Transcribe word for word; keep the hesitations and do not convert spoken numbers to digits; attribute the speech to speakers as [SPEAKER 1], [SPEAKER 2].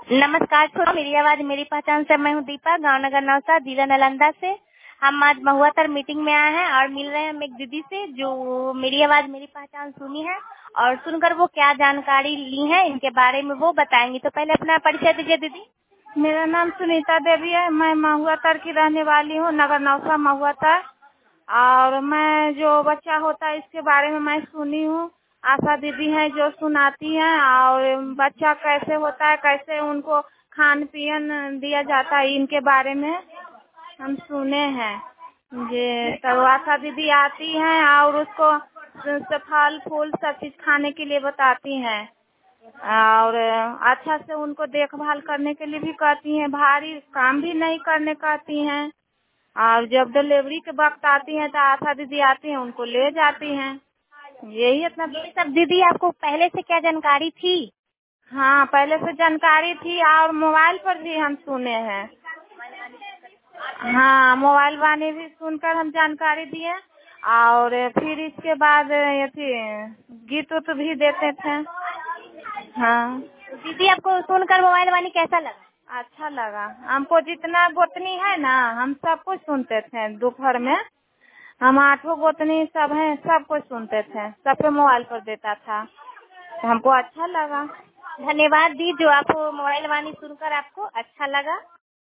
[SPEAKER 1] नमस्कार छोटो, मेरी आवाज मेरी पहचान से। मैं हूँ दीपा, गांव नगर नौसा, जिला नालंदा से। हम आज महुआतर मीटिंग में आए हैं और मिल रहे हैं हम एक दीदी से जो मेरी आवाज मेरी पहचान सुनी है और सुनकर वो क्या जानकारी ली है इनके बारे में वो बताएंगी। तो पहले अपना परिचय दीजिए दीदी।
[SPEAKER 2] मेरा नाम सुनीता देवी है। मैं महुआतर की रहने वाली हूँ, नगर नौसा महुआतर। और मैं जो बच्चा होता है इसके बारे में मैं सुनी हूँ। आशा दीदी हैं जो सुनाती हैं और बच्चा कैसे होता है, कैसे उनको खान पियन दिया जाता है, इनके बारे में हम सुने हैं। ये तो आशा दीदी आती हैं और उसको फल फूल सब चीज खाने के लिए बताती हैं और अच्छा से उनको देखभाल करने के लिए भी कहती हैं। भारी काम भी नहीं करने कहती हैं। और जब डिलीवरी के वक्त आती हैं तो आशा दीदी आती हैं, उनको ले जाती हैं। यही इतना।
[SPEAKER 1] ये सब दीदी आपको पहले से क्या जानकारी थी?
[SPEAKER 2] हाँ, पहले से जानकारी थी और मोबाइल पर भी हम सुने हैं। हाँ, मोबाइल वाले भी सुनकर हम जानकारी दिए और फिर इसके बाद ये गीत उत भी देते थे। हाँ
[SPEAKER 1] दीदी, आपको सुनकर मोबाइल वाली कैसा लगा?
[SPEAKER 2] अच्छा लगा हमको। जितना गोतनी है ना, हम सब कुछ सुनते थे। दोपहर में हम आठों गोतनी सब हैं, सब कुछ सुनते थे। सब पे मोबाइल पर देता था तो हमको अच्छा लगा।
[SPEAKER 1] धन्यवाद दी, जो आपको मोबाइल वाली सुनकर आपको अच्छा लगा।